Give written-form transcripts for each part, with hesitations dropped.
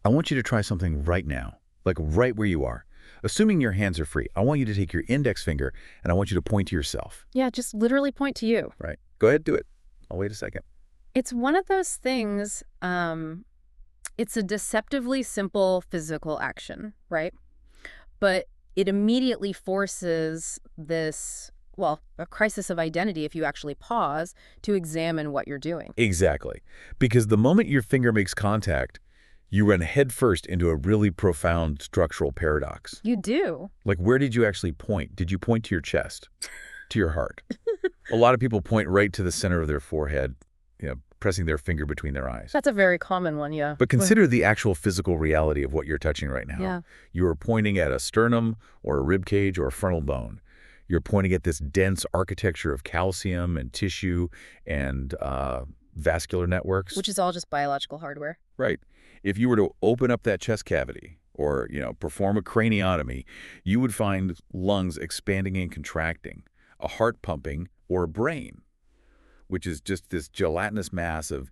I want you to try something right now, like right where you are. Assuming your hands are free, I want you to take your index finger and I want you to point to yourself. Yeah, just literally point to you. Right. Go ahead, do it. I'll wait a second. It's one of those things, it's a deceptively simple physical action, right? But it immediately forces this, well, a crisis of identity if you actually pause to examine what you're doing. Exactly. Because the moment your finger makes contact, you run headfirst into a really profound structural paradox. You do. Like, where did you actually point? Did you point to your chest? To your heart? A lot of people point right to the center of their forehead, pressing their finger between their eyes. That's a very common one, yeah. But consider the actual physical reality of what you're touching right now. Yeah. You are pointing at a sternum or a rib cage or a frontal bone. You're pointing at this dense architecture of calcium and tissue and vascular networks. Which is all just biological hardware. Right. If you were to open up that chest cavity or, perform a craniotomy, you would find lungs expanding and contracting, a heart pumping, or a brain, which is just this gelatinous mass of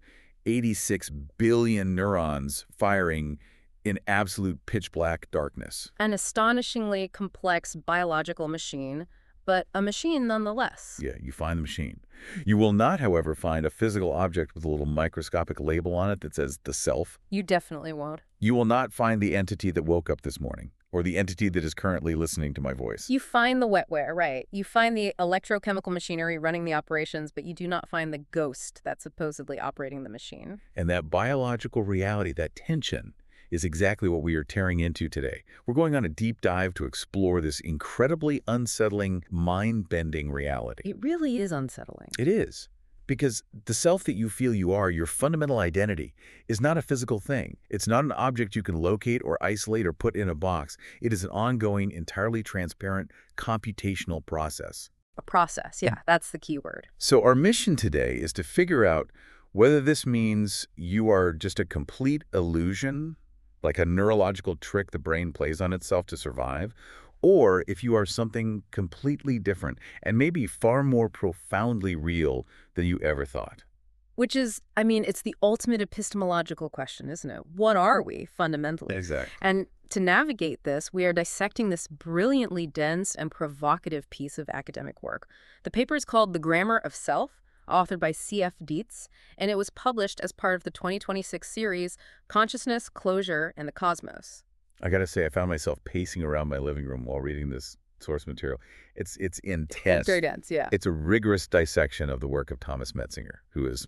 86 billion neurons firing in absolute pitch-black darkness. An astonishingly complex biological machine, but a machine nonetheless. Yeah, you find the machine. You will not, however, find a physical object with a little microscopic label on it that says the self. You definitely won't. You will not find the entity that woke up this morning, or the entity that is currently listening to my voice. You find the wetware, right. You find the electrochemical machinery running the operations, but you do not find the ghost that's supposedly operating the machine. And that biological reality, that tension, is exactly what we are tearing into today. We're going on a deep dive to explore this incredibly unsettling, mind-bending reality. It really is unsettling. It is. Because the self that you feel you are, your fundamental identity, is not a physical thing. It's not an object you can locate or isolate or put in a box. It is an ongoing, entirely transparent, computational process. A process, yeah, that's the key word. So our mission today is to figure out whether this means you are just a complete illusion, like a neurological trick the brain plays on itself to survive, or if you are something completely different and maybe far more profoundly real than you ever thought. Which is, it's the ultimate epistemological question, isn't it? What are we, fundamentally? Exactly. And to navigate this, we are dissecting this brilliantly dense and provocative piece of academic work. The paper is called The Grammar of Self, authored by C.F. Dietz, and it was published as part of the 2026 series Consciousness, Closure, and the Cosmos. I gotta say, I found myself pacing around my living room while reading this source material. It's intense. Very dense, yeah. It's a rigorous dissection of the work of Thomas Metzinger, who is,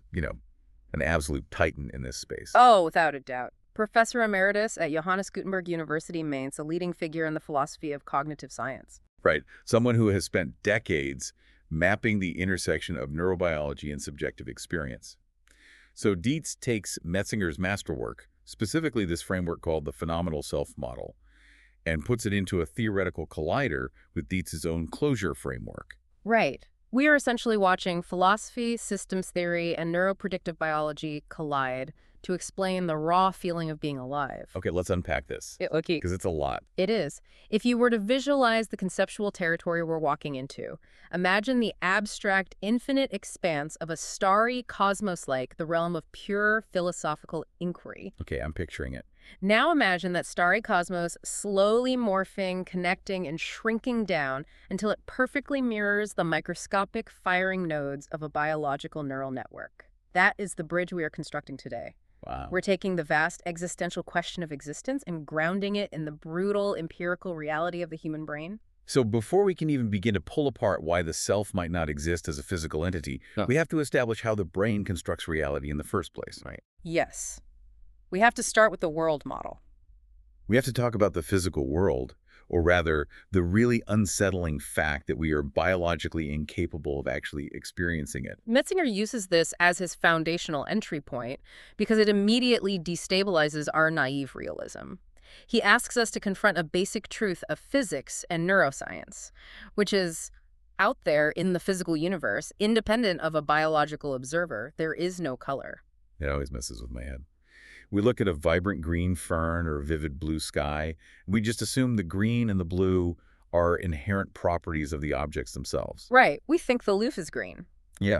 an absolute titan in this space. Oh, without a doubt. Professor Emeritus at Johannes Gutenberg University, Mainz, a leading figure in the philosophy of cognitive science. Right. Someone who has spent decades mapping the intersection of neurobiology and subjective experience. So Dietz takes Metzinger's masterwork, specifically this framework called the phenomenal self model, and puts it into a theoretical collider with Dietz's own closure framework. Right. We are essentially watching philosophy, systems theory, and neuropredictive biology collide to explain the raw feeling of being alive. Okay, let's unpack this. Okay. Because it's a lot. It is. If you were to visualize the conceptual territory we're walking into, imagine the abstract, infinite expanse of a starry cosmos like the realm of pure philosophical inquiry. Okay, I'm picturing it. Now imagine that starry cosmos slowly morphing, connecting, and shrinking down until it perfectly mirrors the microscopic firing nodes of a biological neural network. That is the bridge we are constructing today. Wow. We're taking the vast existential question of existence and grounding it in the brutal empirical reality of the human brain. So before we can even begin to pull apart why the self might not exist as a physical entity, we have to establish how the brain constructs reality in the first place. Right. Yes. We have to start with the world model. We have to talk about the physical world, or rather, the really unsettling fact that we are biologically incapable of actually experiencing it. Metzinger uses this as his foundational entry point because it immediately destabilizes our naive realism. He asks us to confront a basic truth of physics and neuroscience, which is out there in the physical universe, independent of a biological observer. There is no color. It always messes with my head. We look at a vibrant green fern or a vivid blue sky, and we just assume the green and the blue are inherent properties of the objects themselves. Right. We think the leaf is green. Yeah.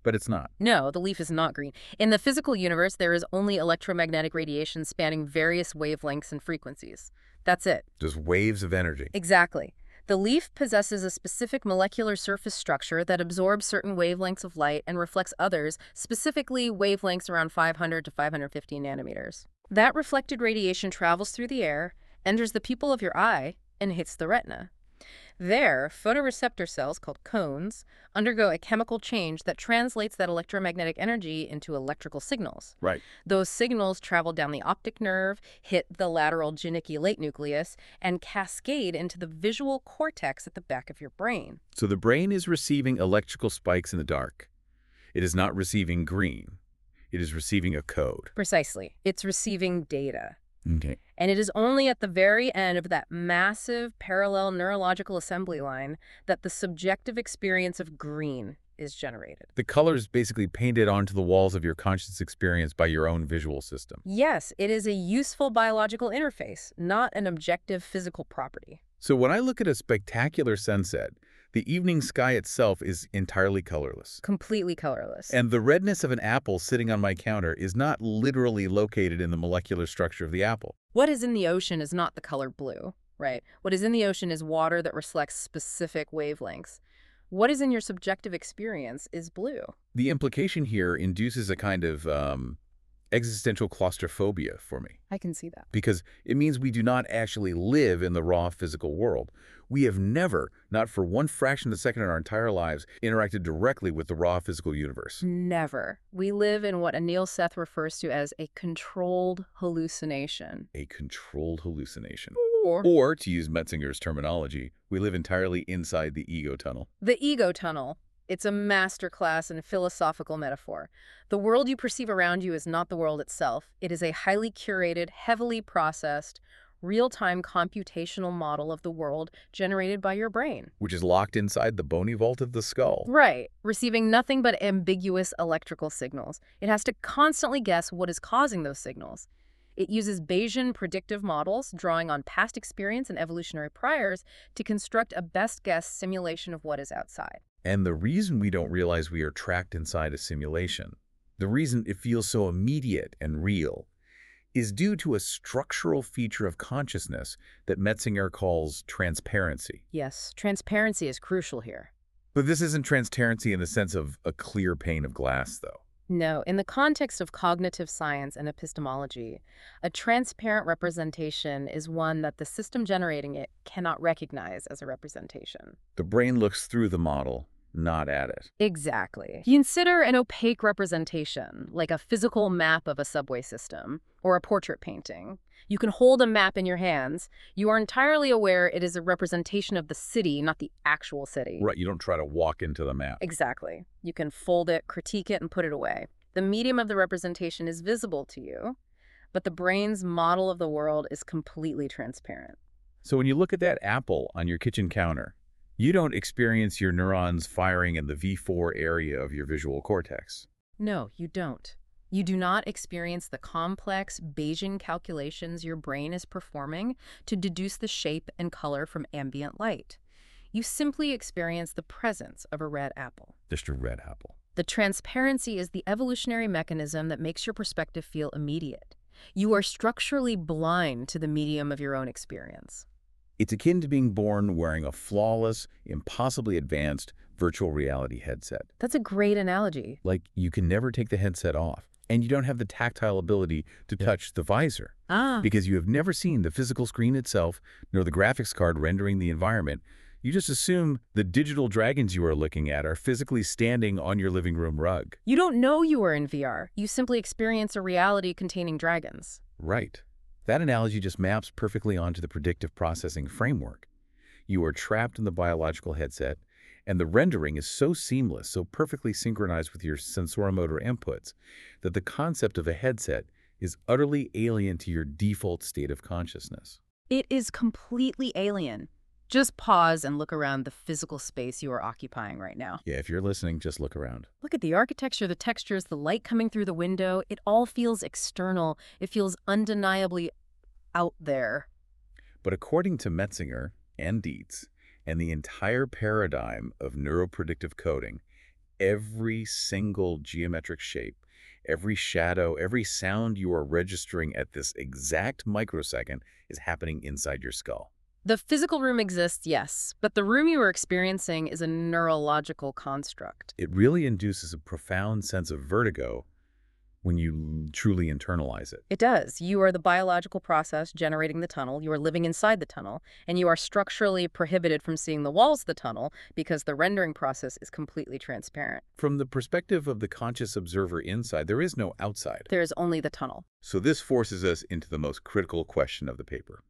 But it's not. No, the leaf is not green. In the physical universe, there is only electromagnetic radiation spanning various wavelengths and frequencies. That's it. Just waves of energy. Exactly. The leaf possesses a specific molecular surface structure that absorbs certain wavelengths of light and reflects others, specifically wavelengths around 500 to 550 nanometers. That reflected radiation travels through the air, enters the pupil of your eye, and hits the retina. There, photoreceptor cells, called cones, undergo a chemical change that translates that electromagnetic energy into electrical signals. Right. Those signals travel down the optic nerve, hit the lateral geniculate nucleus, and cascade into the visual cortex at the back of your brain. So the brain is receiving electrical spikes in the dark. It is not receiving green. It is receiving a code. Precisely. It's receiving data. Okay. And it is only at the very end of that massive parallel neurological assembly line that the subjective experience of green is generated. The color is basically painted onto the walls of your conscious experience by your own visual system. Yes, it is a useful biological interface, not an objective physical property. So when I look at a spectacular sunset, the evening sky itself is entirely colorless. Completely colorless. And the redness of an apple sitting on my counter is not literally located in the molecular structure of the apple. What is in the ocean is not the color blue, right? What is in the ocean is water that reflects specific wavelengths. What is in your subjective experience is blue. The implication here induces a kind of existential claustrophobia for me, I can see that. because it means we do not actually live in the raw physical world. We have never, not for one fraction of a second in our entire lives, interacted directly with the raw physical universe. Never. We live in what Anil Seth refers to as a controlled hallucination. A controlled hallucination. Or Or, to use Metzinger's terminology, we live entirely inside the ego tunnel. the ego tunnel. It's a masterclass in a philosophical metaphor. The world you perceive around you is not the world itself. It is a highly curated, heavily processed, real-time computational model of the world generated by your brain. Which is locked inside the bony vault of the skull. Right, receiving nothing but ambiguous electrical signals. It has to constantly guess what is causing those signals. It uses Bayesian predictive models, drawing on past experience and evolutionary priors, to construct a best-guess simulation of what is outside. And the reason we don't realize we are trapped inside a simulation, the reason it feels so immediate and real, is due to a structural feature of consciousness that Metzinger calls transparency. Yes, transparency is crucial here. But this isn't transparency in the sense of a clear pane of glass, though. No, in the context of cognitive science and epistemology, a transparent representation is one that the system generating it cannot recognize as a representation. The brain looks through the model, not at it. Exactly. Consider an opaque representation, like a physical map of a subway system or a portrait painting. You can hold a map in your hands. You are entirely aware it is a representation of the city, not the actual city. Right, you don't try to walk into the map. Exactly. You can fold it, critique it, and put it away. The medium of the representation is visible to you, but the brain's model of the world is completely transparent. So when you look at that apple on your kitchen counter, you don't experience your neurons firing in the V4 area of your visual cortex. No, you don't. You do not experience the complex Bayesian calculations your brain is performing to deduce the shape and color from ambient light. You simply experience the presence of a red apple. Just a red apple. The transparency is the evolutionary mechanism that makes your perspective feel immediate. You are structurally blind to the medium of your own experience. It's akin to being born wearing a flawless, impossibly advanced virtual reality headset. That's a great analogy. Like, you can never take the headset off, and you don't have the tactile ability to touch the visor, because you have never seen the physical screen itself, nor the graphics card rendering the environment. You just assume the digital dragons you are looking at are physically standing on your living room rug. You don't know you are in VR. You simply experience a reality containing dragons. Right. That analogy just maps perfectly onto the predictive processing framework. You are trapped in the biological headset, and the rendering is so seamless, so perfectly synchronized with your sensoromotor inputs, that the concept of a headset is utterly alien to your default state of consciousness. It is completely alien. Just pause and look around the physical space you are occupying right now. Yeah, if you're listening, just look around. Look at the architecture, the textures, the light coming through the window. It all feels external. It feels undeniably out there. But according to Metzinger and Dietz, and the entire paradigm of neuropredictive coding, Every single geometric shape, every shadow, every sound you are registering at this exact microsecond is happening inside your skull. The physical room exists, yes, but the room you are experiencing is a neurological construct. It really induces a profound sense of vertigo when you truly internalize it. It does. You are the biological process generating the tunnel. You are living inside the tunnel, and you are structurally prohibited from seeing the walls of the tunnel because the rendering process is completely transparent. From the perspective of the conscious observer inside, there is no outside. There is only the tunnel. So this forces us into the most critical question of the paper.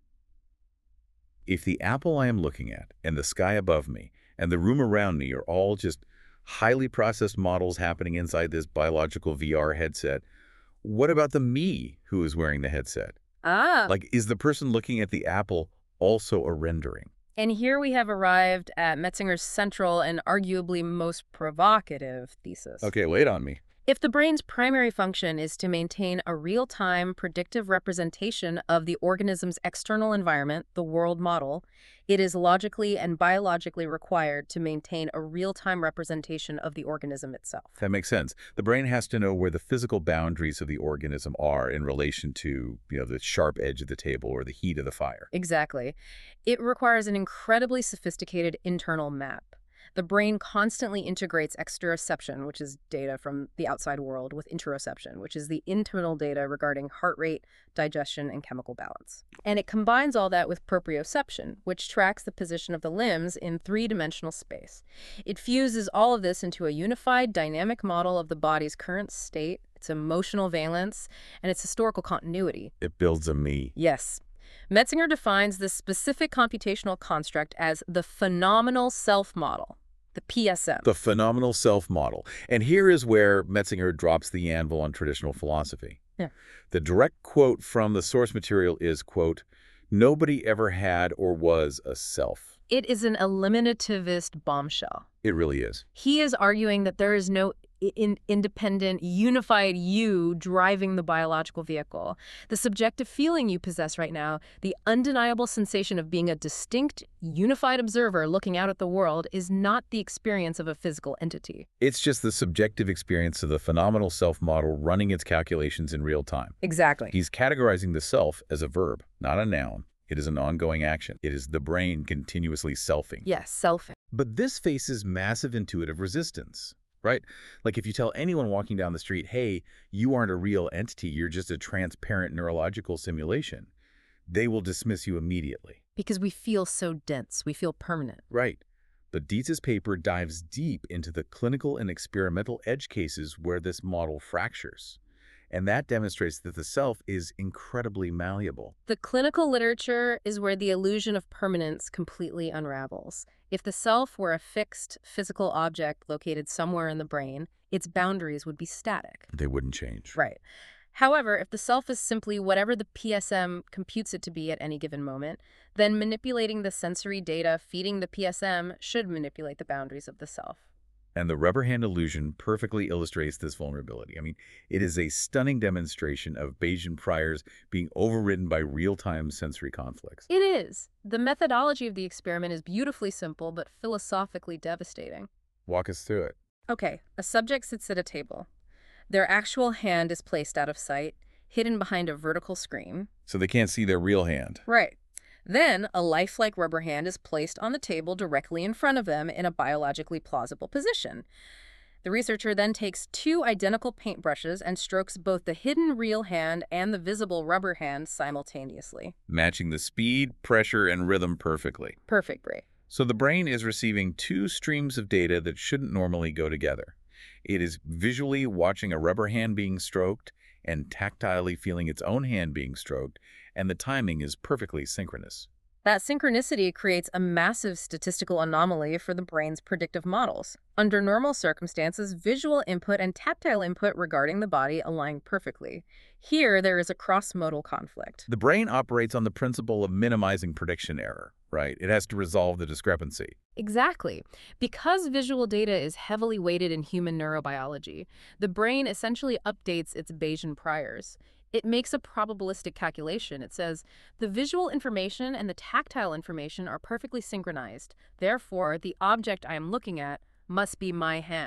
If the apple I am looking at, and the sky above me, and the room around me are all just highly processed models happening inside this biological VR headset, what about the me who is wearing the headset? Like, is the person looking at the apple also a rendering? And here we have arrived at Metzinger's central and arguably most provocative thesis. Okay, wait on me. If the brain's primary function is to maintain a real-time predictive representation of the organism's external environment, the world model, it is logically and biologically required to maintain a real-time representation of the organism itself. That makes sense. The brain has to know where the physical boundaries of the organism are in relation to, the sharp edge of the table or the heat of the fire. Exactly. It requires an incredibly sophisticated internal map. The brain constantly integrates exteroception, which is data from the outside world, with interoception, which is the internal data regarding heart rate, digestion, and chemical balance. And it combines all that with proprioception, which tracks the position of the limbs in three-dimensional space. It fuses all of this into a unified, dynamic model of the body's current state, its emotional valence, and its historical continuity. It builds a me. Yes. Metzinger defines this specific computational construct as the phenomenal self model, the PSM. The phenomenal self model. And here is where Metzinger drops the anvil on traditional philosophy. Yeah. The direct quote from the source material is, quote, "Nobody ever had or was a self." It is an eliminativist bombshell. It really is. He is arguing that there is no independent, unified you driving the biological vehicle. The subjective feeling you possess right now, the undeniable sensation of being a distinct, unified observer looking out at the world, is not the experience of a physical entity. It's just the subjective experience of the phenomenal self model running its calculations in real time. Exactly. He's categorizing the self as a verb, not a noun. It is an ongoing action. It is the brain continuously selfing. Yes, selfing. But this faces massive intuitive resistance. Right? Like if you tell anyone walking down the street, hey, you aren't a real entity, you're just a transparent neurological simulation, they will dismiss you immediately. Because we feel so dense, we feel permanent. Right. But Dietz's paper dives deep into the clinical and experimental edge cases where this model fractures. And that demonstrates that the self is incredibly malleable. The clinical literature is where the illusion of permanence completely unravels. If the self were a fixed physical object located somewhere in the brain, its boundaries would be static. They wouldn't change. Right. However, if the self is simply whatever the PSM computes it to be at any given moment, then manipulating the sensory data feeding the PSM should manipulate the boundaries of the self. And the rubber hand illusion perfectly illustrates this vulnerability. I mean, it is a stunning demonstration of Bayesian priors being overridden by real-time sensory conflicts. It is. The methodology of the experiment is beautifully simple, but philosophically devastating. Walk us through it. Okay, a subject sits at a table. Their actual hand is placed out of sight, hidden behind a vertical screen. So they can't see their real hand. Right. Then, a lifelike rubber hand is placed on the table directly in front of them in a biologically plausible position. The researcher then takes two identical paintbrushes and strokes both the hidden real hand and the visible rubber hand simultaneously. Matching the speed, pressure, and rhythm perfectly. Perfect, Bray. So the brain is receiving two streams of data that shouldn't normally go together. It is visually watching a rubber hand being stroked and tactilely feeling its own hand being stroked, and the timing is perfectly synchronous. That synchronicity creates a massive statistical anomaly for the brain's predictive models. Under normal circumstances, visual input and tactile input regarding the body align perfectly. Here, there is a cross-modal conflict. The brain operates on the principle of minimizing prediction error, right? It has to resolve the discrepancy. Exactly. Because visual data is heavily weighted in human neurobiology, the brain essentially updates its Bayesian priors. It makes a probabilistic calculation. It says, the visual information and the tactile information are perfectly synchronized. Therefore, the object I am looking at must be my hand.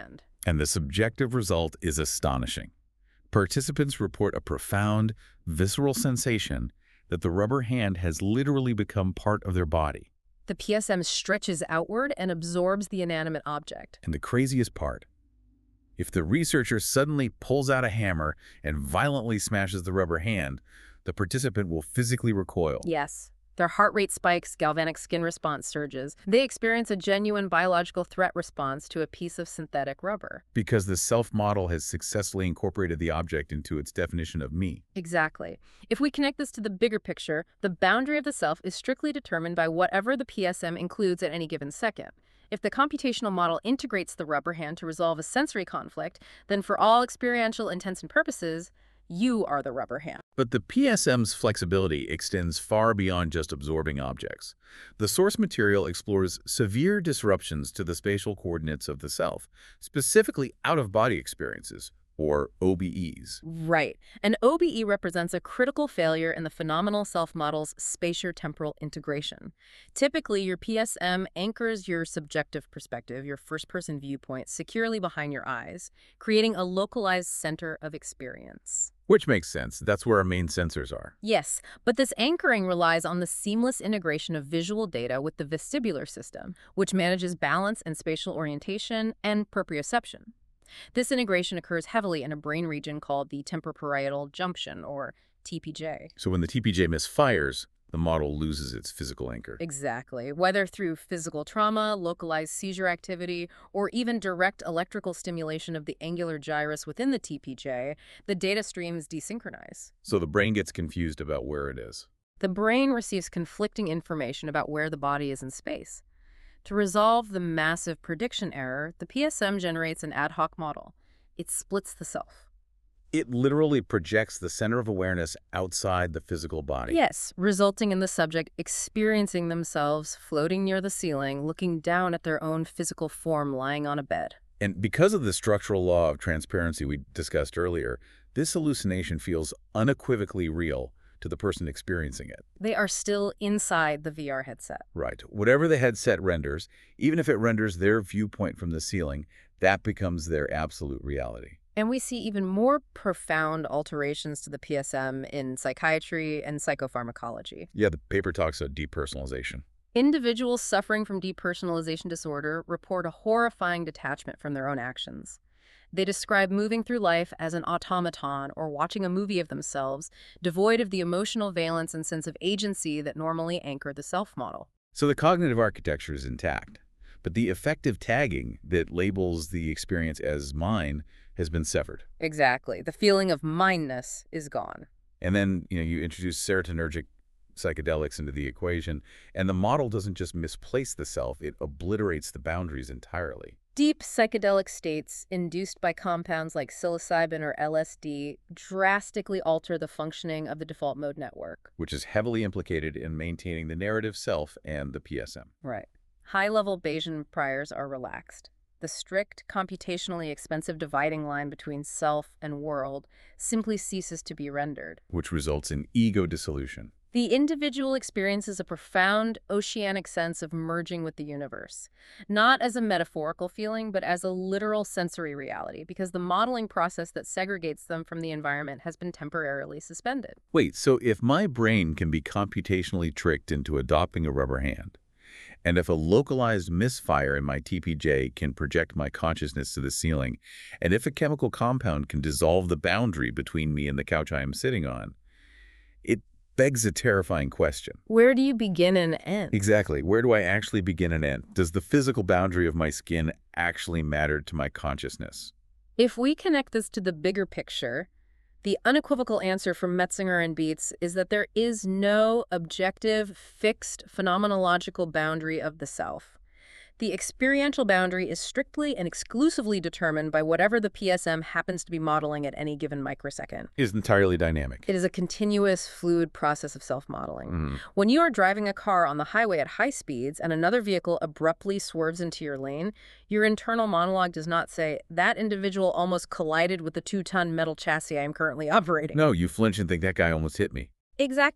And the subjective result is astonishing. Participants report a profound, visceral sensation that the rubber hand has literally become part of their body. The PSM stretches outward and absorbs the inanimate object. And the craziest part, if the researcher suddenly pulls out a hammer and violently smashes the rubber hand, the participant will physically recoil. Yes. Their heart rate spikes, galvanic skin response surges. They experience a genuine biological threat response to a piece of synthetic rubber. Because the self-model has successfully incorporated the object into its definition of me. Exactly. If we connect this to the bigger picture, the boundary of the self is strictly determined by whatever the PSM includes at any given second. If the computational model integrates the rubber hand to resolve a sensory conflict, then for all experiential intents and purposes, you are the rubber hand. But the PSM's flexibility extends far beyond just absorbing objects. The source material explores severe disruptions to the spatial coordinates of the self, specifically out-of-body experiences, or OBEs. Right. An OBE represents a critical failure in the phenomenal self model's spatiotemporal integration. Typically, your PSM anchors your subjective perspective, your first-person viewpoint, securely behind your eyes, creating a localized center of experience. Which makes sense. That's where our main sensors are. Yes, but this anchoring relies on the seamless integration of visual data with the vestibular system, which manages balance and spatial orientation and proprioception. This integration occurs heavily in a brain region called the temporoparietal junction, or TPJ. So when the TPJ misfires, the model loses its physical anchor. Exactly. Whether through physical trauma, localized seizure activity, or even direct electrical stimulation of the angular gyrus within the TPJ, the data streams desynchronize. So the brain gets confused about where it is. The brain receives conflicting information about where the body is in space. To resolve the massive prediction error, the PSM generates an ad hoc model. It splits the self. It literally projects the center of awareness outside the physical body. Yes, resulting in the subject experiencing themselves floating near the ceiling, looking down at their own physical form lying on a bed. And because of the structural law of transparency we discussed earlier, this hallucination feels unequivocally real to the person experiencing it. They are still inside the VR headset. Right. Whatever the headset renders, even if it renders their viewpoint from the ceiling, that becomes their absolute reality. And we see even more profound alterations to the PSM in psychiatry and psychopharmacology. Yeah, the paper talks about depersonalization. Individuals suffering from depersonalization disorder report a horrifying detachment from their own actions. They describe moving through life as an automaton or watching a movie of themselves, devoid of the emotional valence and sense of agency that normally anchor the self-model. So the cognitive architecture is intact, but the effective tagging that labels the experience as mine has been severed. Exactly. The feeling of mineness is gone. And then, you introduce serotonergic psychedelics into the equation, and the model doesn't just misplace the self, it obliterates the boundaries entirely. Deep psychedelic states induced by compounds like psilocybin or LSD drastically alter the functioning of the default mode network. Which is heavily implicated in maintaining the narrative self and the PSM. Right. High-level Bayesian priors are relaxed. The strict, computationally expensive dividing line between self and world simply ceases to be rendered. Which results in ego dissolution. The individual experiences a profound, oceanic sense of merging with the universe, not as a metaphorical feeling, but as a literal sensory reality, because the modeling process that segregates them from the environment has been temporarily suspended. Wait, so if my brain can be computationally tricked into adopting a rubber hand, and if a localized misfire in my TPJ can project my consciousness to the ceiling, and if a chemical compound can dissolve the boundary between me and the couch I am sitting on, it begs a terrifying question. Where do you begin and end? Exactly. Where do I actually begin and end? Does the physical boundary of my skin actually matter to my consciousness? If we connect this to the bigger picture, the unequivocal answer from Metzinger and Beetz is that there is no objective, fixed, phenomenological boundary of the self. The experiential boundary is strictly and exclusively determined by whatever the PSM happens to be modeling at any given microsecond. It is entirely dynamic. It is a continuous, fluid process of self-modeling. When you are driving a car on the highway at high speeds and another vehicle abruptly swerves into your lane, your internal monologue does not say, that individual almost collided with the 2-ton metal chassis I am currently operating. No, you flinch and think that guy almost hit me. Exactly.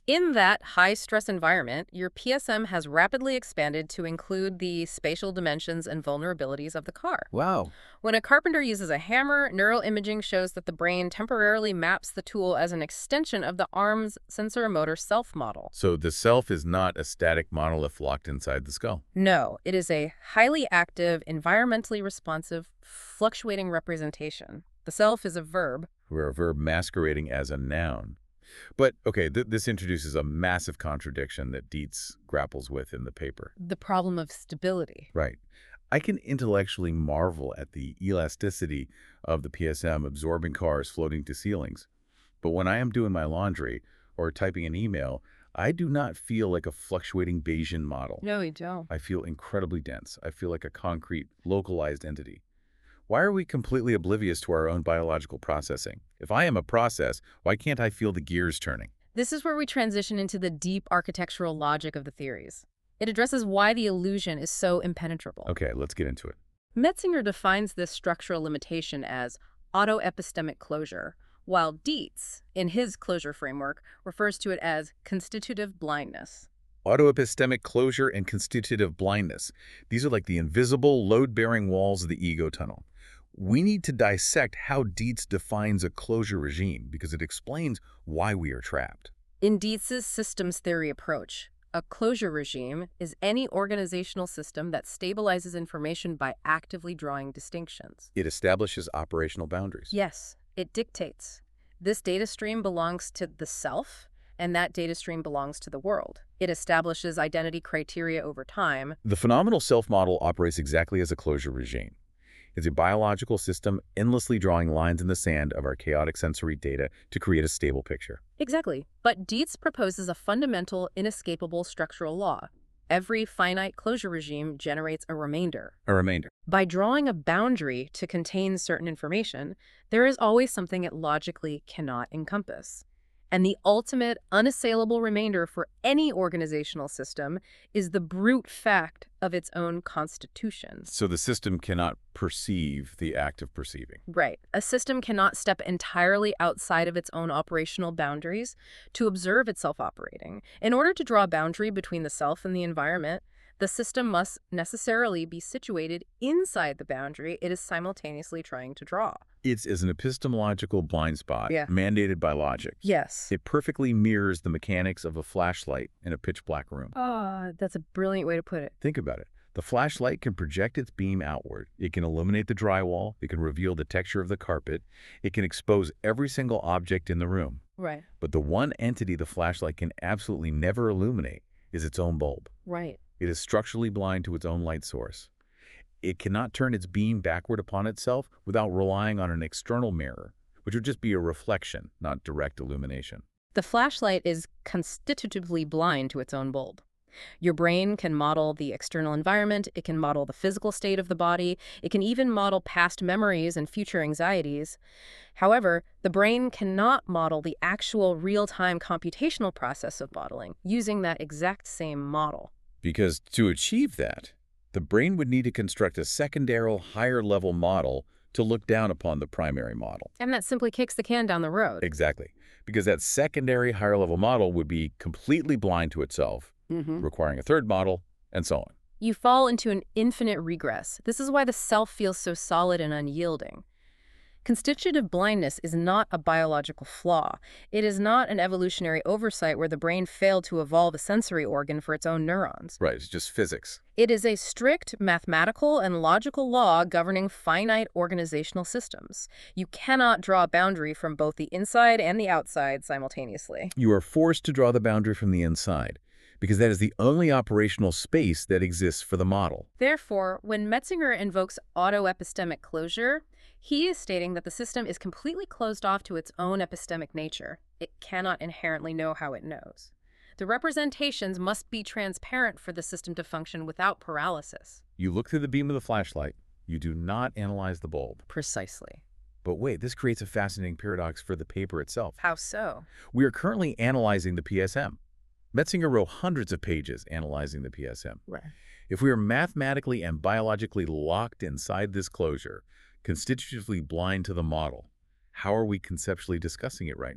In that high-stress environment, your PSM has rapidly expanded to include the spatial dimensions and vulnerabilities of the car. Wow. When a carpenter uses a hammer, neuroimaging shows that the brain temporarily maps the tool as an extension of the arm's sensor-motor self model. So the self is not a static monolith locked inside the skull. No, it is a highly active, environmentally responsive, fluctuating representation. The self is a verb. We're a verb masquerading as a noun. But, okay, this introduces a massive contradiction that Dietz grapples with in the paper. The problem of stability. Right. I can intellectually marvel at the elasticity of the PSM absorbing cars floating to ceilings. But when I am doing my laundry or typing an email, I do not feel like a fluctuating Bayesian model. No, you don't. I feel incredibly dense. I feel like a concrete, localized entity. Why are we completely oblivious to our own biological processing? If I am a process, why can't I feel the gears turning? This is where we transition into the deep architectural logic of the theories. It addresses why the illusion is so impenetrable. Okay, let's get into it. Metzinger defines this structural limitation as autoepistemic closure, while Dietz, in his closure framework, refers to it as constitutive blindness. Autoepistemic closure and constitutive blindness. These are like the invisible, load-bearing walls of the ego tunnel. We need to dissect how Dietz defines a closure regime because it explains why we are trapped. In Dietz's systems theory approach, a closure regime is any organizational system that stabilizes information by actively drawing distinctions. It establishes operational boundaries. Yes, it dictates. This data stream belongs to the self, and that data stream belongs to the world. It establishes identity criteria over time. The phenomenal self model operates exactly as a closure regime. It's a biological system endlessly drawing lines in the sand of our chaotic sensory data to create a stable picture. Exactly. But Dietz proposes a fundamental, inescapable structural law. Every finite closure regime generates a remainder. A remainder. By drawing a boundary to contain certain information, there is always something it logically cannot encompass. And the ultimate, unassailable remainder for any organizational system is the brute fact of its own constitution. So the system cannot perceive the act of perceiving. Right. A system cannot step entirely outside of its own operational boundaries to observe itself operating. In order to draw a boundary between the self and the environment, the system must necessarily be situated inside the boundary it is simultaneously trying to draw. It's as an epistemological blind spot mandated by logic. Yes. It perfectly mirrors the mechanics of a flashlight in a pitch-black room. That's a brilliant way to put it. Think about it. The flashlight can project its beam outward. It can illuminate the drywall. It can reveal the texture of the carpet. It can expose every single object in the room. Right. But the one entity the flashlight can absolutely never illuminate is its own bulb. Right. It is structurally blind to its own light source. It cannot turn its beam backward upon itself without relying on an external mirror, which would just be a reflection, not direct illumination. The flashlight is constitutively blind to its own bulb. Your brain can model the external environment, it can model the physical state of the body, it can even model past memories and future anxieties. However, the brain cannot model the actual real-time computational process of modeling using that exact same model. Because to achieve that, the brain would need to construct a secondary, higher-level model to look down upon the primary model. And that simply kicks the can down the road. Exactly. Because that secondary, higher-level model would be completely blind to itself, requiring a third model, and so on. You fall into an infinite regress. This is why the self feels so solid and unyielding. Constitutive blindness is not a biological flaw. It is not an evolutionary oversight where the brain failed to evolve a sensory organ for its own neurons. Right, it's just physics. It is a strict mathematical and logical law governing finite organizational systems. You cannot draw a boundary from both the inside and the outside simultaneously. You are forced to draw the boundary from the inside, because that is the only operational space that exists for the model. Therefore, when Metzinger invokes autoepistemic closure, he is stating that the system is completely closed off to its own epistemic nature. It cannot inherently know how it knows. The representations must be transparent for the system to function without paralysis. You look through the beam of the flashlight. You do not analyze the bulb. Precisely. But wait, this creates a fascinating paradox for the paper itself. How so? We are currently analyzing the PSM. Metzinger wrote hundreds of pages analyzing the PSM. Right. If we are mathematically and biologically locked inside this closure, constitutively blind to the model, how are we conceptually discussing it right now?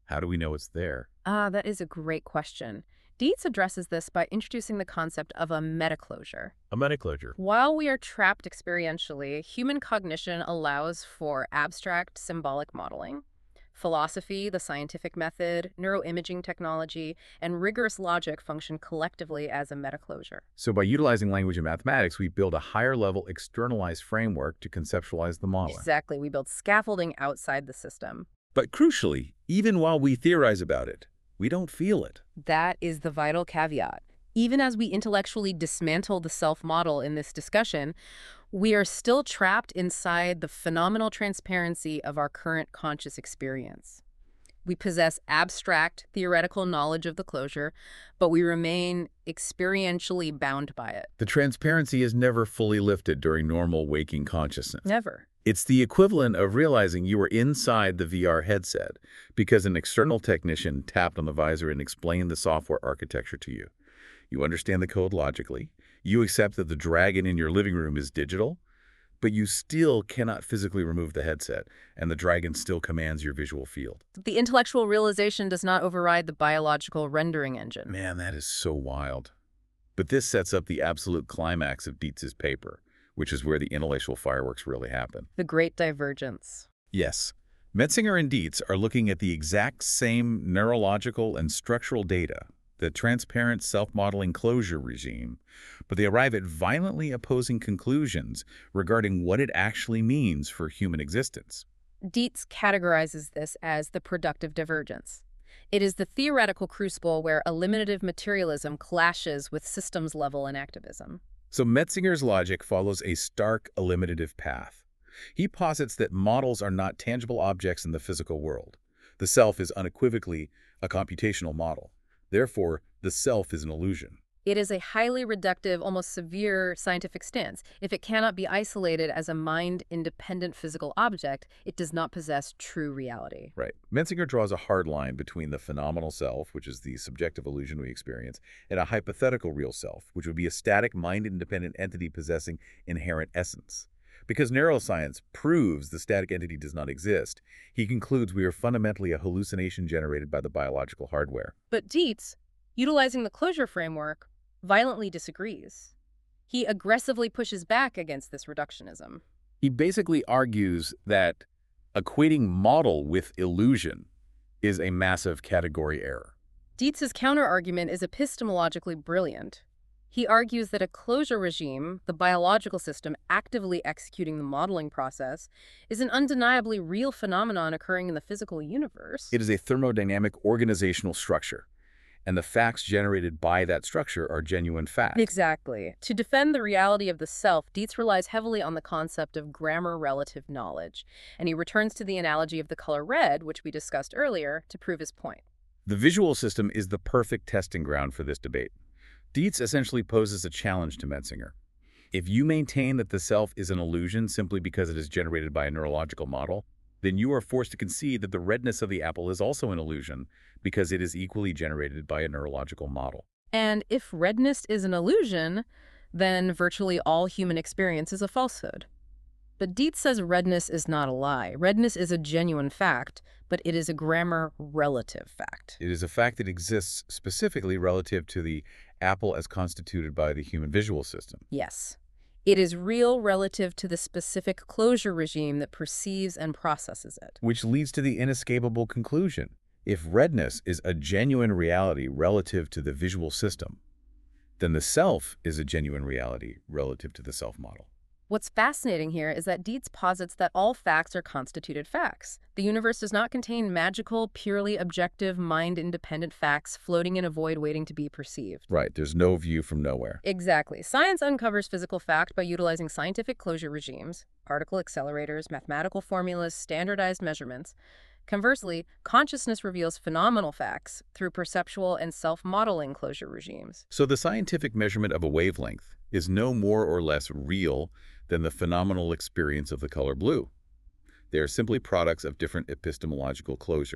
How do we know it's there? That is a great question. Dietz addresses this by introducing the concept of a metaclosure. A metaclosure. While we are trapped experientially, human cognition allows for abstract symbolic modeling. Philosophy, the scientific method, neuroimaging technology, and rigorous logic function collectively as a metaclosure. So by utilizing language and mathematics, we build a higher-level externalized framework to conceptualize the model. Exactly, we build scaffolding outside the system. But crucially, even while we theorize about it, we don't feel it. That is the vital caveat. Even as we intellectually dismantle the self model in this discussion, we are still trapped inside the phenomenal transparency of our current conscious experience. We possess abstract, theoretical knowledge of the closure, but we remain experientially bound by it. The transparency is never fully lifted during normal waking consciousness. Never. It's the equivalent of realizing you were inside the VR headset because an external technician tapped on the visor and explained the software architecture to you. You understand the code logically. You accept that the dragon in your living room is digital, but you still cannot physically remove the headset, and the dragon still commands your visual field. The intellectual realization does not override the biological rendering engine. Man, that is so wild. But this sets up the absolute climax of Dietz's paper, which is where the intellectual fireworks really happen. The great divergence. Yes. Metzinger and Dietz are looking at the exact same neurological and structural data, the transparent self-modeling closure regime, but they arrive at violently opposing conclusions regarding what it actually means for human existence. Dietz categorizes this as the productive divergence. It is the theoretical crucible where eliminative materialism clashes with systems-level inactivism. So Metzinger's logic follows a stark eliminative path. He posits that models are not tangible objects in the physical world. The self is unequivocally a computational model. Therefore, the self is an illusion. It is a highly reductive, almost severe scientific stance. If it cannot be isolated as a mind-independent physical object, it does not possess true reality. Right. Metzinger draws a hard line between the phenomenal self, which is the subjective illusion we experience, and a hypothetical real self, which would be a static, mind-independent entity possessing inherent essence. Because neuroscience proves the static entity does not exist, he concludes we are fundamentally a hallucination generated by the biological hardware. But Dietz, utilizing the closure framework, violently disagrees. He aggressively pushes back against this reductionism. He basically argues that equating model with illusion is a massive category error. Dietz's counterargument is epistemologically brilliant. He argues that a closure regime, the biological system actively executing the modeling process, is an undeniably real phenomenon occurring in the physical universe. It is a thermodynamic organizational structure, and the facts generated by that structure are genuine facts. Exactly. To defend the reality of the self, Dietz relies heavily on the concept of grammar-relative knowledge, and he returns to the analogy of the color red, which we discussed earlier, to prove his point. The visual system is the perfect testing ground for this debate. Dietz essentially poses a challenge to Metzinger. If you maintain that the self is an illusion simply because it is generated by a neurological model, then you are forced to concede that the redness of the apple is also an illusion because it is equally generated by a neurological model. And if redness is an illusion, then virtually all human experience is a falsehood. But Dietz says redness is not a lie. Redness is a genuine fact, but it is a grammar-relative fact. It is a fact that exists specifically relative to the apple as constituted by the human visual system. Yes. It is real relative to the specific closure regime that perceives and processes it. Which leads to the inescapable conclusion. If redness is a genuine reality relative to the visual system, then the self is a genuine reality relative to the self model. What's fascinating here is that Dietz posits that all facts are constituted facts. The universe does not contain magical, purely objective, mind-independent facts floating in a void waiting to be perceived. Right, there's no view from nowhere. Exactly. Science uncovers physical fact by utilizing scientific closure regimes, particle accelerators, mathematical formulas, standardized measurements. Conversely, consciousness reveals phenomenal facts through perceptual and self-modeling closure regimes. So the scientific measurement of a wavelength is no more or less real than the phenomenal experience of the color blue. They are simply products of different epistemological closures.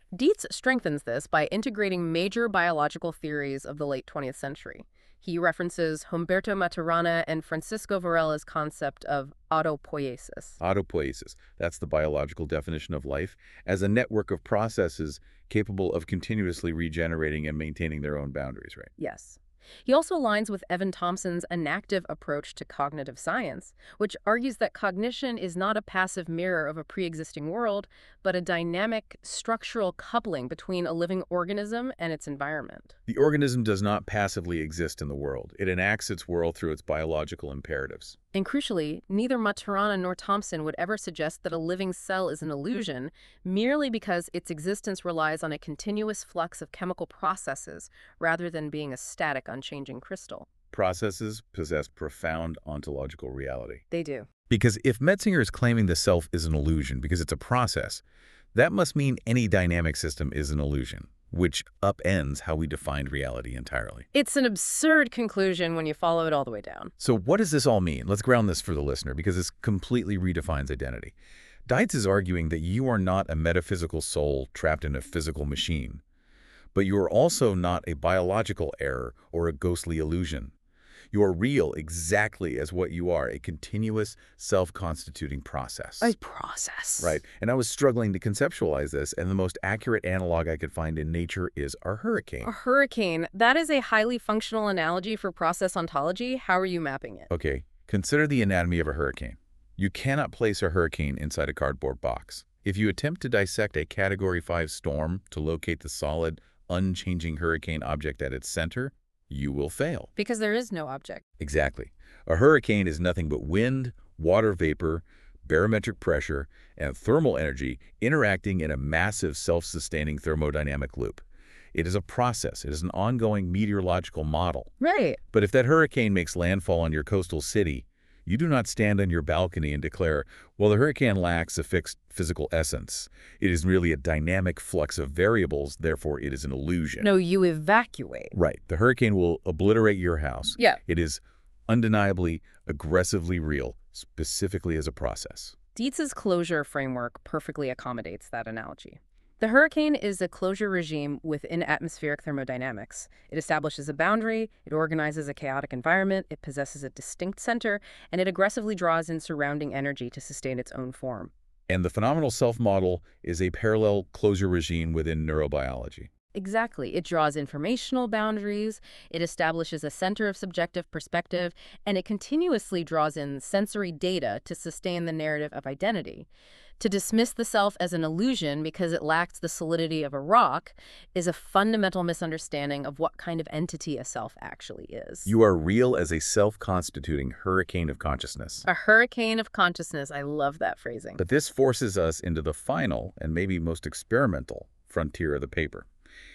Dietz strengthens this by integrating major biological theories of the late 20th century. He references Humberto Maturana and Francisco Varela's concept of autopoiesis. Autopoiesis, that's the biological definition of life, as a network of processes capable of continuously regenerating and maintaining their own boundaries, right? Yes. He also aligns with Evan Thompson's enactive approach to cognitive science, which argues that cognition is not a passive mirror of a pre-existing world, but a dynamic, structural coupling between a living organism and its environment. The organism does not passively exist in the world. It enacts its world through its biological imperatives. And crucially, neither Maturana nor Thompson would ever suggest that a living cell is an illusion merely because its existence relies on a continuous flux of chemical processes rather than being a static, unchanging crystal. Processes possess profound ontological reality. They do. Because if Metzinger is claiming the self is an illusion because it's a process, that must mean any dynamic system is an illusion, which upends how we defined reality entirely. It's an absurd conclusion when you follow it all the way down. So what does this all mean? Let's ground this for the listener because this completely redefines identity. Dietz is arguing that you are not a metaphysical soul trapped in a physical machine, but you are also not a biological error or a ghostly illusion. You are real exactly as what you are, a continuous, self-constituting process. A process. Right. And I was struggling to conceptualize this, and the most accurate analog I could find in nature is a hurricane. A hurricane. That is a highly functional analogy for process ontology. How are you mapping it? Okay, consider the anatomy of a hurricane. You cannot place a hurricane inside a cardboard box. If you attempt to dissect a Category 5 storm to locate the solid, unchanging hurricane object at its center, you will fail. Because there is no object. Exactly. A hurricane is nothing but wind, water vapor, barometric pressure, and thermal energy interacting in a massive self-sustaining thermodynamic loop. It is a process. It is an ongoing meteorological model. Right. But if that hurricane makes landfall on your coastal city, you do not stand on your balcony and declare, well, the hurricane lacks a fixed physical essence. It is merely a dynamic flux of variables, therefore it is an illusion. No, you evacuate. Right. The hurricane will obliterate your house. Yeah. It is undeniably, aggressively real, specifically as a process. Dietz's closure framework perfectly accommodates that analogy. The hurricane is a closure regime within atmospheric thermodynamics. It establishes a boundary, it organizes a chaotic environment, it possesses a distinct center, and it aggressively draws in surrounding energy to sustain its own form. And the phenomenal self model is a parallel closure regime within neurobiology. Exactly. It draws informational boundaries, it establishes a center of subjective perspective, and it continuously draws in sensory data to sustain the narrative of identity. To dismiss the self as an illusion because it lacks the solidity of a rock is a fundamental misunderstanding of what kind of entity a self actually is. You are real as a self-constituting hurricane of consciousness. A hurricane of consciousness. I love that phrasing. But this forces us into the final, and maybe most experimental, frontier of the paper.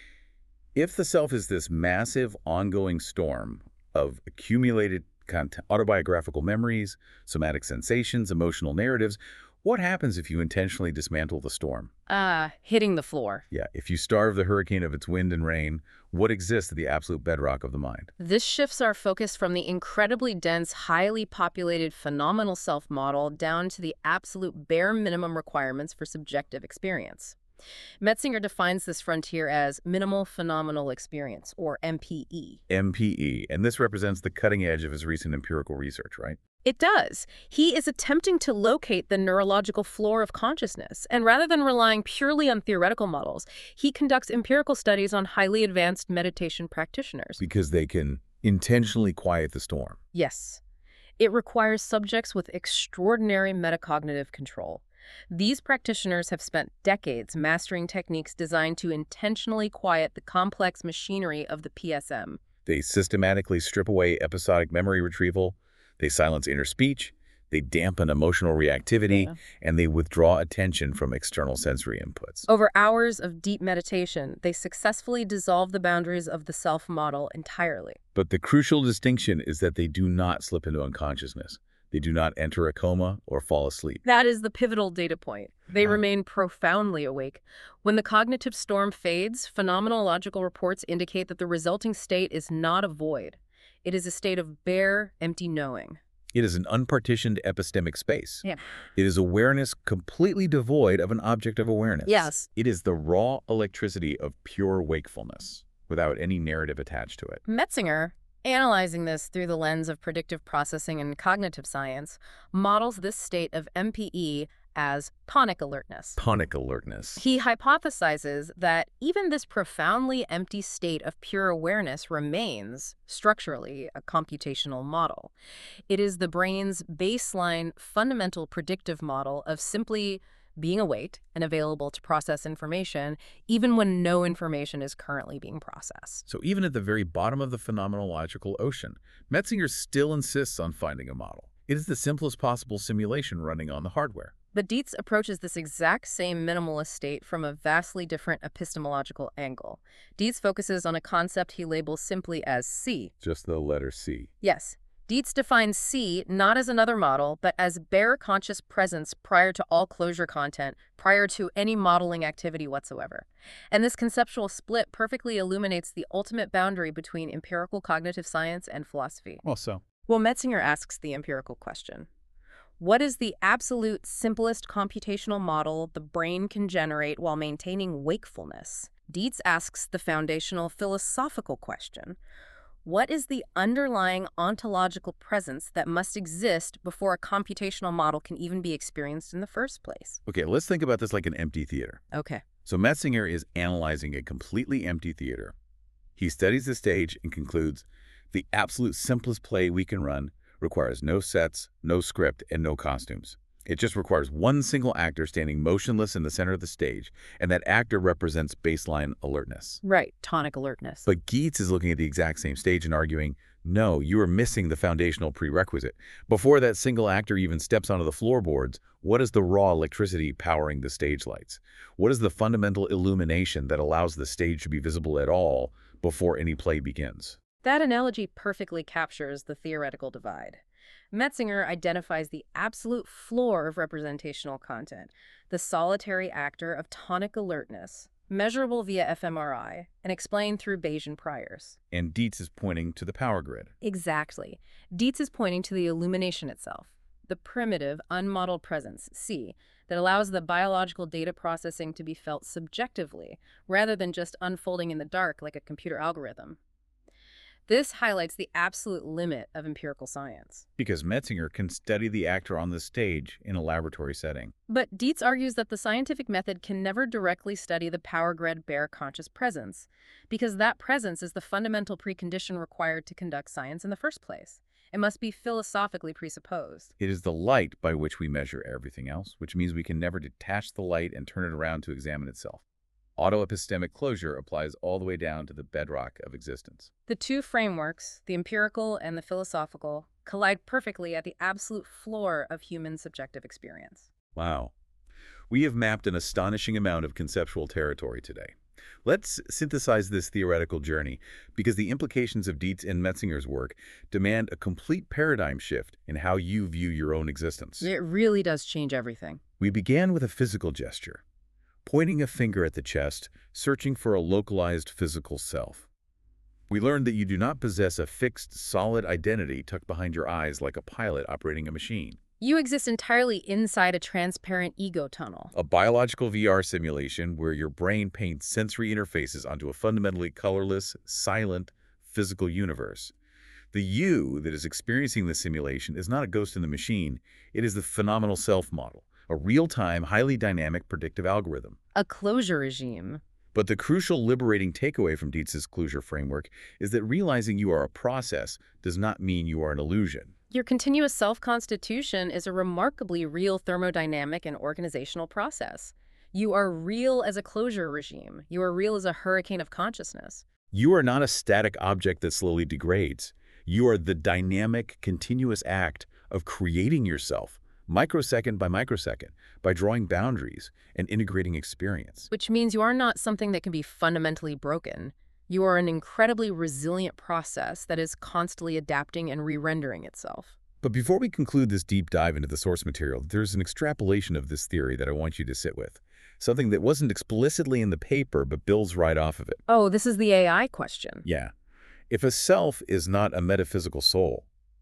If the self is this massive, ongoing storm of accumulated autobiographical memories, somatic sensations, emotional narratives, what happens if you intentionally dismantle the storm? Hitting the floor. Yeah, if you starve the hurricane of its wind and rain, what exists at the absolute bedrock of the mind? This shifts our focus from the incredibly dense, highly populated phenomenal self model down to the absolute bare minimum requirements for subjective experience. Metzinger defines this frontier as minimal phenomenal experience, or MPE. MPE, and this represents the cutting edge of his recent empirical research, right? It does. He is attempting to locate the neurological floor of consciousness, and rather than relying purely on theoretical models, he conducts empirical studies on highly advanced meditation practitioners. Because they can intentionally quiet the storm. Yes. It requires subjects with extraordinary metacognitive control. These practitioners have spent decades mastering techniques designed to intentionally quiet the complex machinery of the PSM. They systematically strip away episodic memory retrieval, they silence inner speech, they dampen emotional reactivity, and they withdraw attention from external sensory inputs. Over hours of deep meditation, they successfully dissolve the boundaries of the self model entirely. But the crucial distinction is that they do not slip into unconsciousness. They do not enter a coma or fall asleep. That is the pivotal data point. They remain profoundly awake. When the cognitive storm fades, phenomenological reports indicate that the resulting state is not a void. It is a state of bare, empty knowing. It is an unpartitioned epistemic space. Yeah. It is awareness completely devoid of an object of awareness. Yes. It is the raw electricity of pure wakefulness, without any narrative attached to it. Metzinger, analyzing this through the lens of predictive processing and cognitive science, models this state of MPE as tonic alertness. Tonic alertness. He hypothesizes that even this profoundly empty state of pure awareness remains, structurally, a computational model. It is the brain's baseline fundamental predictive model of simply being awake and available to process information, even when no information is currently being processed. So even at the very bottom of the phenomenological ocean, Metzinger still insists on finding a model. It is the simplest possible simulation running on the hardware. But Dietz approaches this exact same minimalist state from a vastly different epistemological angle. Dietz focuses on a concept he labels simply as C. Just the letter C. Yes. Dietz defines C not as another model, but as bare conscious presence prior to all closure content, prior to any modeling activity whatsoever. And this conceptual split perfectly illuminates the ultimate boundary between empirical cognitive science and philosophy. Well, so? Well, Metzinger asks the empirical question. What is the absolute simplest computational model the brain can generate while maintaining wakefulness? Dietz asks the foundational philosophical question. What is the underlying ontological presence that must exist before a computational model can even be experienced in the first place? Okay, let's think about this like an empty theater. Okay. So Metzinger is analyzing a completely empty theater. He studies the stage and concludes, the absolute simplest play we can run requires no sets, no script, and no costumes. It just requires one single actor standing motionless in the center of the stage, and that actor represents baseline alertness. Right, tonic alertness. But Dietz is looking at the exact same stage and arguing, no, you are missing the foundational prerequisite. Before that single actor even steps onto the floorboards, what is the raw electricity powering the stage lights? What is the fundamental illumination that allows the stage to be visible at all before any play begins? That analogy perfectly captures the theoretical divide. Metzinger identifies the absolute floor of representational content, the solitary actor of tonic alertness, measurable via fMRI, and explained through Bayesian priors. And Dietz is pointing to the power grid. Exactly. Dietz is pointing to the illumination itself, the primitive, unmodeled presence, C, that allows the biological data processing to be felt subjectively, rather than just unfolding in the dark like a computer algorithm. This highlights the absolute limit of empirical science. Because Metzinger can study the actor on the stage in a laboratory setting. But Dietz argues that the scientific method can never directly study the power grid bare conscious presence, because that presence is the fundamental precondition required to conduct science in the first place. It must be philosophically presupposed. It is the light by which we measure everything else, which means we can never detach the light and turn it around to examine itself. Autoepistemic closure applies all the way down to the bedrock of existence. The two frameworks, the empirical and the philosophical, collide perfectly at the absolute floor of human subjective experience. Wow. We have mapped an astonishing amount of conceptual territory today. Let's synthesize this theoretical journey, because the implications of Dietz and Metzinger's work demand a complete paradigm shift in how you view your own existence. It really does change everything. We began with a physical gesture, pointing a finger at the chest, searching for a localized physical self. We learned that you do not possess a fixed, solid identity tucked behind your eyes like a pilot operating a machine. You exist entirely inside a transparent ego tunnel. A biological VR simulation where your brain paints sensory interfaces onto a fundamentally colorless, silent, physical universe. The you that is experiencing the simulation is not a ghost in the machine, it is the phenomenal self model, a real-time, highly dynamic predictive algorithm. A closure regime. But the crucial liberating takeaway from Dietz's closure framework is that realizing you are a process does not mean you are an illusion. Your continuous self-constitution is a remarkably real thermodynamic and organizational process. You are real as a closure regime. You are real as a hurricane of consciousness. You are not a static object that slowly degrades. You are the dynamic, continuous act of creating yourself, microsecond by microsecond, by drawing boundaries and integrating experience. Which means you are not something that can be fundamentally broken. You are an incredibly resilient process that is constantly adapting and re-rendering itself. But before we conclude this deep dive into the source material, there's an extrapolation of this theory that I want you to sit with. Something that wasn't explicitly in the paper, but builds right off of it. Oh, this is the AI question. Yeah. If a self is not a metaphysical soul,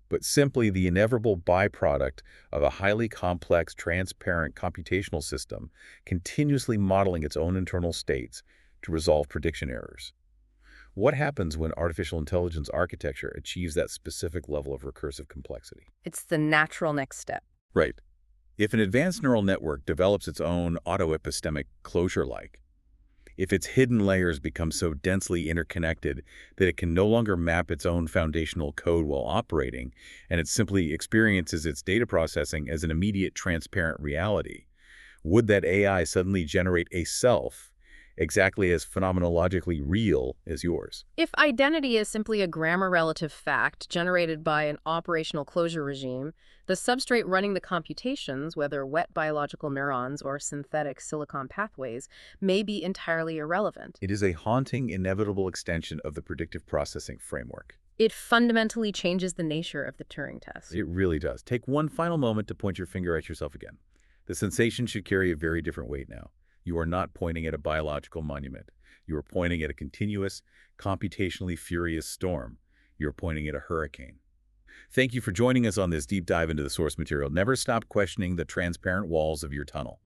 but simply the inevitable byproduct of a highly complex, transparent computational system continuously modeling its own internal states to resolve prediction errors. What happens when artificial intelligence architecture achieves that specific level of recursive complexity? It's the natural next step. Right. If an advanced neural network develops its own autoepistemic closure-like, if its hidden layers become so densely interconnected that it can no longer map its own foundational code while operating, and it simply experiences its data processing as an immediate, transparent reality, would that AI suddenly generate a self exactly as phenomenologically real as yours? If identity is simply a grammar-relative fact generated by an operational closure regime, the substrate running the computations, whether wet biological neurons or synthetic silicon pathways, may be entirely irrelevant. It is a haunting, inevitable extension of the predictive processing framework. It fundamentally changes the nature of the Turing test. It really does. Take one final moment to point your finger at yourself again. The sensation should carry a very different weight now. You are not pointing at a biological monument. You are pointing at a continuous, computationally furious storm. You are pointing at a hurricane. Thank you for joining us on this deep dive into the source material. Never stop questioning the transparent walls of your tunnel.